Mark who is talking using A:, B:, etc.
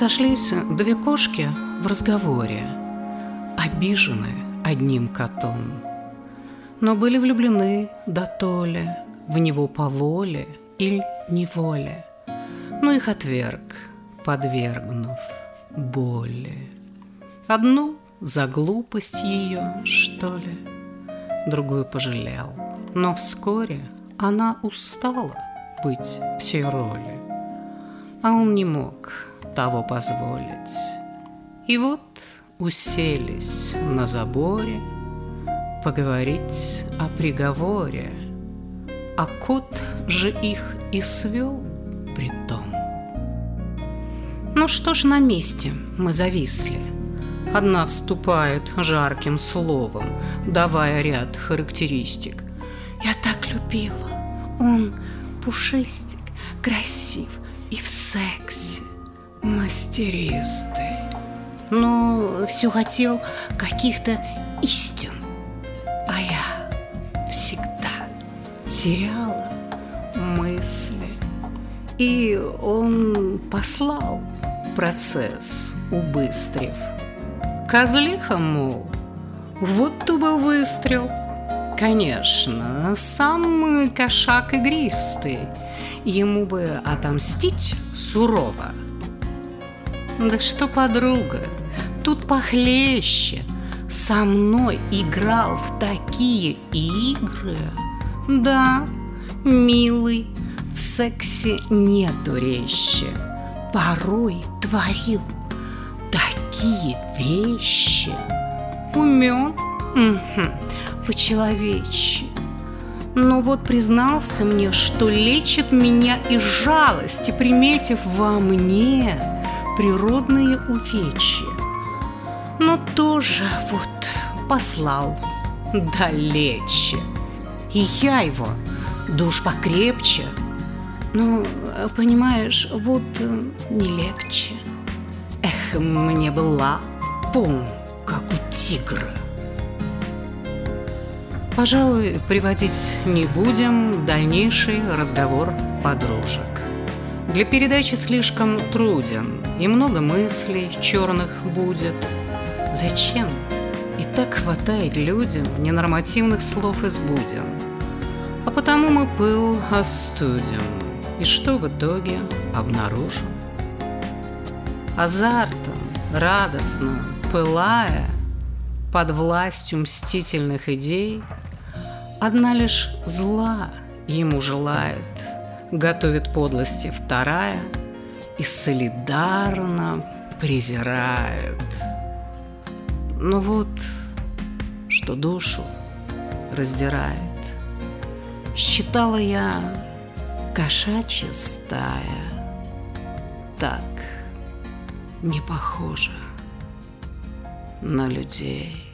A: Сошлись две кошки в разговоре, обижены одним котом, но были влюблены дотоле в него по воле или неволе, но их отверг, подвергнув боли. Одну за глупость ее, что ли, другую пожалел, но вскоре она устала быть в сей роли, а он не мог того позволить. И вот уселись на заборе поговорить о приговоре, а кот же их и свел притом. Ну что ж, на месте мы зависли. Одна вступает жарким словом, давая ряд характеристик. Я так любила, он пушистик, красив и в сексе мастеристый, но все хотел каких-то истин, а я всегда теряла мысли. И он послал процесс, убыстрив. Козлиха, мол, вот-то был выстрел. Конечно, сам кошак игристый, ему бы отомстить сурово. Да что, подруга, тут похлеще. Со мной играл в такие игры. Да, милый, в сексе нету резче. Порой творил такие вещи. Умен, по-человечьи. Но вот признался мне, что лечит меня из жалости, приметив во мне природные увечья. Но тоже вот послал далече. И я его, душ покрепче. Ну, понимаешь, вот не легче. Эх, мне была пум, как у тигра. Пожалуй, приводить не будем дальнейший разговор подружек. Для передачи слишком труден, и много мыслей черных будет. Зачем? И так хватает людям ненормативных слов из буден. А потому мы пыл остудим. И что в итоге обнаружим? Азартом, радостно пылая, под властью мстительных идей, одна лишь зла ему желает, готовит подлости вторая и солидарно презирает. Но вот что душу раздирает, считала я кошачья стая так не похожа на людей.